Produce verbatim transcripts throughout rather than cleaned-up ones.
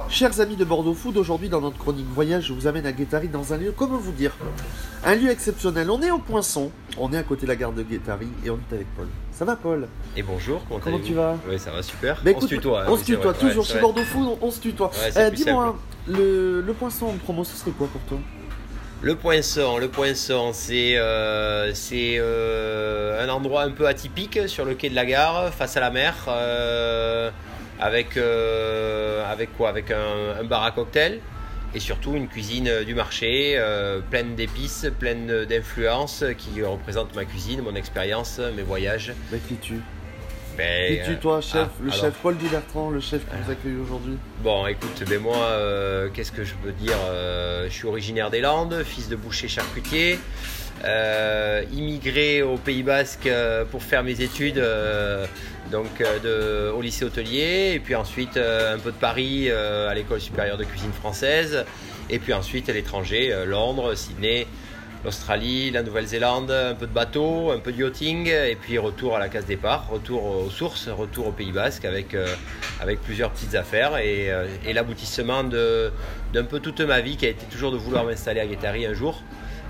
Chers amis de Bordeaux Food, aujourd'hui dans notre chronique voyage, je vous amène à Guétary dans un lieu, comment vous dire, un lieu exceptionnel. On est au Poinçon, on est à côté de la gare de Guétary et on est avec Paul. Ça va Paul? Et bonjour, comment, comment tu vas? Oui, ça va super. Bah, on écoute, se tutoie. On hein, se tutoie, vrai. toujours ouais, chez ouais. Bordeaux Food, on, on se tutoie. Ouais, euh, Dis-moi, le, le Poinçon en promo, ce serait quoi pour toi? Le Poinçon, le Poinçon, c'est euh, c'est euh, un endroit un peu atypique sur le quai de la gare, face à la mer, euh, avec euh, avec quoi? Avec un, un bar à cocktail et surtout une cuisine du marché, euh, pleine d'épices, pleine d'influences qui représentent ma cuisine, mon expérience, mes voyages. Bah, qui tu Ben, Qui tu toi, chef, ah, le alors. chef Paul Dubertrand, le chef qui nous Ah. accueille aujourd'hui? Bon, écoute, ben moi, euh, qu'est-ce que je peux dire euh, Je suis originaire des Landes, fils de boucher charcutier, euh, immigré au Pays Basque euh, pour faire mes études euh, donc, euh, de, au lycée hôtelier, et puis ensuite euh, un peu de Paris euh, à l'école supérieure de cuisine française, et puis ensuite à l'étranger, euh, Londres, Sydney, l'Australie, la Nouvelle-Zélande, un peu de bateau, un peu de yachting, et puis retour à la case départ, retour aux sources, retour au Pays Basque avec, euh, avec plusieurs petites affaires et, euh, et l'aboutissement de, d'un peu toute ma vie qui a été toujours de vouloir m'installer à Guétary un jour.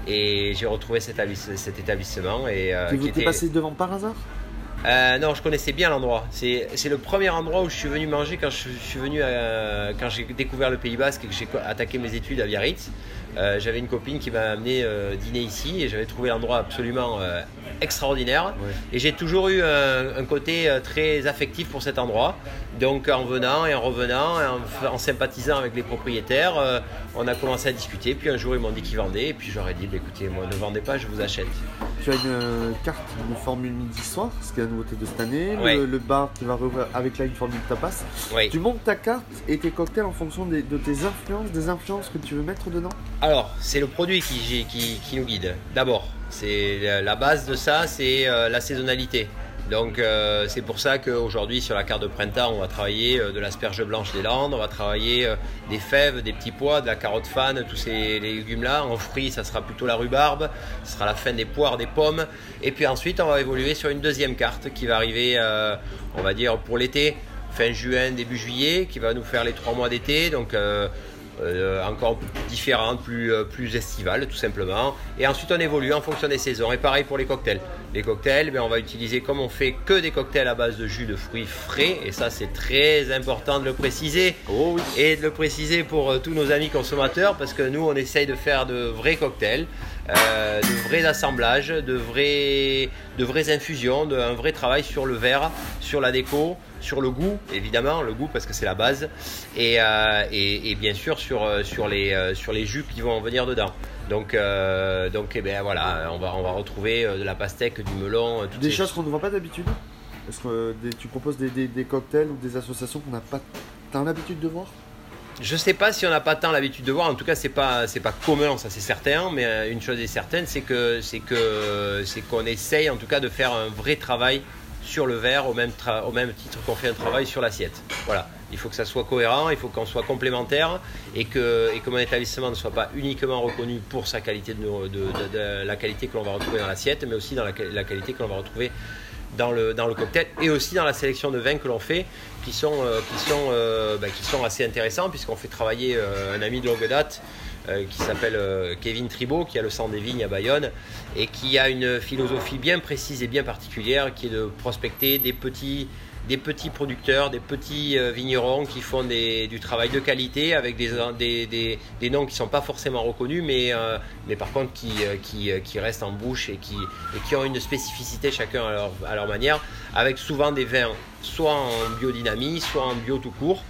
Et j'ai retrouvé cet, établiss- cet établissement. Et, euh, Tu qui t'es était... passé devant par hasard? Euh, non, je connaissais bien l'endroit. C'est, c'est le premier endroit où je suis venu manger quand je suis venu à, quand j'ai découvert le Pays Basque et que j'ai attaqué mes études à Biarritz. Euh, j'avais une copine qui m'a amené euh, dîner ici et j'avais trouvé l'endroit absolument euh, extraordinaire. Ouais. Et j'ai toujours eu un, un côté euh, très affectif pour cet endroit. Donc en venant et en revenant, et en, en sympathisant avec les propriétaires, euh, on a commencé à discuter. Puis un jour ils m'ont dit qu'ils vendaient et puis j'aurais dit bah, écoutez, moi ne vendez pas, je vous achète. Tu as une euh, carte de formule midi-soir, ce qui est la nouveauté de cette année. Ouais. Le, le bar qui va rouvrir avec là une formule tapas. Oui. Tu montes ta carte et tes cocktails en fonction des- de tes influences, des influences que tu veux mettre dedans. Alors, c'est le produit qui, qui, qui nous guide. D'abord, c'est la- la base de ça, c'est euh, la saisonnalité. Donc, euh, c'est pour ça qu'aujourd'hui, sur la carte de printemps, on va travailler euh, de l'asperge blanche des Landes, on va travailler euh, des fèves, des petits pois, de la carotte fan, tous ces légumes-là. En fruits, ça sera plutôt la rhubarbe, ce sera la fin des poires, des pommes. Et puis ensuite, on va évoluer sur une deuxième carte qui va arriver, euh, on va dire, pour l'été, fin juin, début juillet, qui va nous faire les trois mois d'été. Donc, euh, Euh, encore plus différente, plus, euh, plus estivale tout simplement. Et ensuite on évolue en fonction des saisons. Et pareil pour les cocktails. Les cocktails, ben, on va utiliser, comme on fait que des cocktails à base de jus de fruits frais, et ça c'est très important de le préciser. Oh oui. Et de le préciser pour euh, tous nos amis consommateurs, parce que nous on essaye de faire de vrais cocktails, euh, de vrais assemblages, de, vrais, de vraies infusions, de, un vrai travail sur le verre, sur la déco, sur le goût, évidemment, le goût parce que c'est la base, et, euh, et, et bien sûr sur, sur, les, euh, sur les jus qui vont venir dedans. Donc, euh, donc eh ben, voilà, on va, on va retrouver euh, de la pastèque, du melon, euh, toutes Des ces choses qu'on ne voit pas d'habitude. Est-ce que euh, des- tu proposes des, des- des cocktails ou des associations qu'on n'a pas tant l'habitude de voir? Je sais pas si on n'a pas tant l'habitude de voir. En tout cas, c'est pas c'est pas commun, ça c'est certain. Mais euh, une chose est certaine, c'est que c'est que c'est qu'on essaye en tout cas de faire un vrai travail sur le verre au même tra- au même titre qu'on fait un travail sur l'assiette. Voilà. Il faut que ça soit cohérent, il faut qu'on soit complémentaire et que et que mon établissement ne soit pas uniquement reconnu pour sa qualité de, de, de- de la qualité que l'on va retrouver dans l'assiette, mais aussi dans la, la qualité que l'on va retrouver dans le, dans le cocktail et aussi dans la sélection de vins que l'on fait qui sont, euh, qui sont, euh, bah, qui sont assez intéressants puisqu'on fait travailler euh, un ami de longue date euh, qui s'appelle euh, Kevin Tribault, qui a le Centre des Vignes à Bayonne et qui a une philosophie bien précise et bien particulière qui est de prospecter des petits des petits producteurs, des petits euh, vignerons qui font des, du travail de qualité avec des, des, des, des noms qui ne sont pas forcément reconnus, mais, euh, mais par contre qui, euh, qui, euh, qui restent en bouche et qui, et qui ont une spécificité chacun à leur, à leur manière, avec souvent des vins soit en biodynamie, soit en bio tout court.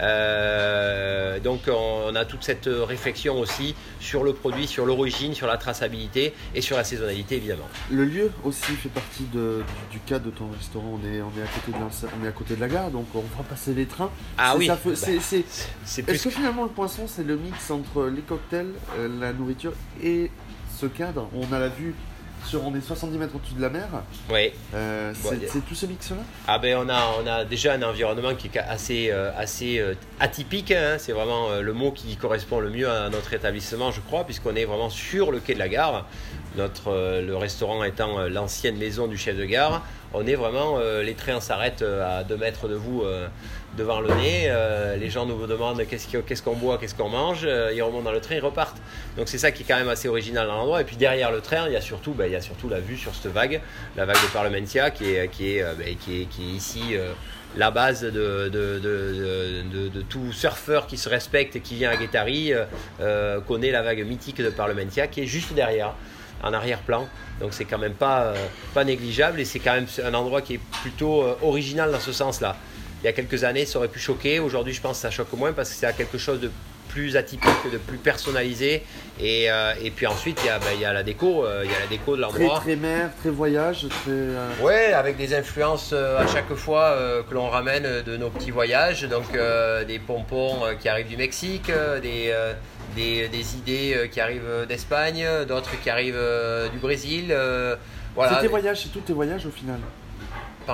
Euh, donc on, on a toute cette réflexion aussi sur le produit, sur l'origine, sur la traçabilité et sur la saisonnalité évidemment. Le lieu aussi fait partie de- du, du cadre de ton restaurant. On est, on est à côté de l'ense- on est à côté de la gare, donc on voit passer les trains. Ah C'est oui, ça fait- bah, c'est- c'est- c'est plus Est-ce que finalement le Poinçon c'est le mix entre les cocktails, euh, la nourriture et ce cadre? On a la vue sur, on est soixante-dix mètres au-dessus de la mer. ouais. Euh, Bon, c'est y a- c'est tout ce mix-là? Ah ben on a, on a déjà un environnement qui est assez, euh, assez euh, atypique, hein. C'est vraiment euh, le mot qui correspond le mieux à notre établissement je crois, puisqu'on est vraiment sur le quai de la gare. Notre, euh, le restaurant étant euh, l'ancienne maison du chef de gare. on est vraiment, euh, les trains s'arrêtent à deux mètres de vous euh, devant le nez, euh, les gens nous demandent qu'est-ce qu'on qu'est-ce qu'on boit, qu'est-ce qu'on mange, euh, ils remontent dans le train, ils repartent. Donc c'est ça qui est quand même assez original dans l'endroit. Et puis derrière le train, il y a surtout, ben, il y a surtout la vue sur cette vague, la vague de Parlementia qui est, qui est, ben, qui est, qui est ici euh, la base de, de, de, de, de, de tout surfeur qui se respecte et qui vient à Guétari, euh, connaît la vague mythique de Parlementia qui est juste derrière, en arrière-plan. Donc c'est quand même pas, euh, pas négligeable et c'est quand même un endroit qui est plutôt euh, original dans ce sens-là. Il y a quelques années, ça aurait pu choquer. Aujourd'hui, je pense que ça choque moins parce que c'est quelque chose de plus atypique, de plus personnalisé. Et, euh, et puis ensuite, il y a, ben, il y a la déco, euh, il y a la déco de l'endroit. Très, très mer, très voyage, très... Euh... Ouais, avec des influences euh, à chaque fois euh, que l'on ramène de nos petits voyages. Donc euh, des pompons euh, qui arrivent du Mexique, euh, des, euh, des, des idées euh, qui arrivent d'Espagne, d'autres qui arrivent euh, du Brésil. Euh, voilà. C'est tes voyages, c'est tous tes voyages au final. Pardon ?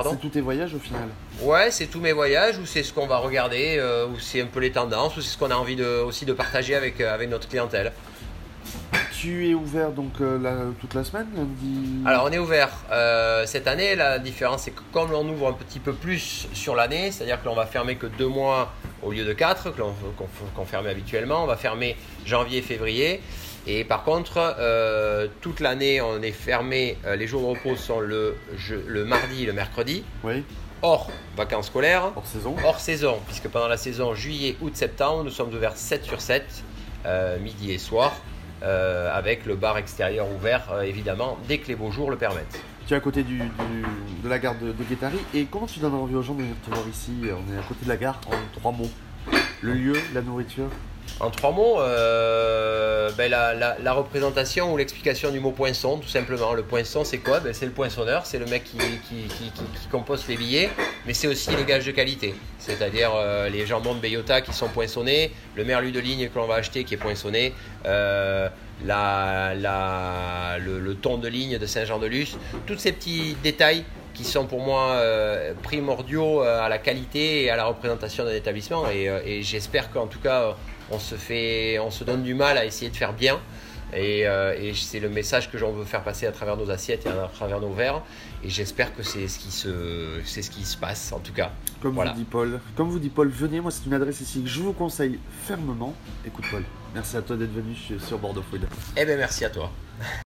C'est tous tes voyages au final. Ouais, c'est tous mes voyages, ou c'est ce qu'on va regarder, euh, ou c'est un peu les tendances, ou c'est ce qu'on a envie de, aussi de partager avec, euh, avec notre clientèle. Tu es ouvert donc euh, la, toute la semaine, lundi? Alors on est ouvert euh, cette année. La différence c'est que comme l'on ouvre un petit peu plus sur l'année, c'est-à-dire que l'on va fermer que deux mois au lieu de quatre, que l'on qu'on, qu'on fermait habituellement, on va fermer janvier, février. Et par contre, euh, toute l'année, on est fermé. Euh, les jours de repos sont le, je, le mardi et le mercredi. Oui. Hors vacances scolaires. Hors saison. Hors saison, puisque pendant la saison juillet, août, septembre, nous sommes ouverts sept sur sept, euh, midi et soir, euh, avec le bar extérieur ouvert, euh, évidemment, dès que les beaux jours le permettent. Tu es à côté du, du, de la gare de, de Guétari. Et comment tu donnes envie aux gens de venir te voir ici? On est à côté de la gare, en trois mots. Le lieu, la nourriture. En trois mots, euh, ben la, la, la représentation ou l'explication du mot poinçon, tout simplement. Le poinçon, c'est quoi? Ben c'est le poinçonneur, c'est le mec qui, qui, qui, qui, qui compose les billets, mais c'est aussi le gage de qualité. C'est-à-dire euh, les jambons de Beyota qui sont poinçonnés, le merlu de ligne que l'on va acheter qui est poinçonné, euh, la, la, le, le thon de ligne de Saint-Jean-de-Luz, tous ces petits détails qui sont pour moi euh, primordiaux euh, à la qualité et à la représentation d'un établissement. Et, euh, et j'espère qu'en tout cas, on se, fait, on se donne du mal à essayer de faire bien. Et, euh, et c'est le message que j'en veux faire passer à travers nos assiettes et à travers nos verres. Et j'espère que c'est ce qui se, c'est ce qui se passe en tout cas. Comme voilà. vous dit Paul, comme vous dit Paul, venez, moi c'est une adresse ici que je vous conseille fermement. Écoute Paul, merci à toi d'être venu sur Bordeaux Food. Eh bien merci à toi.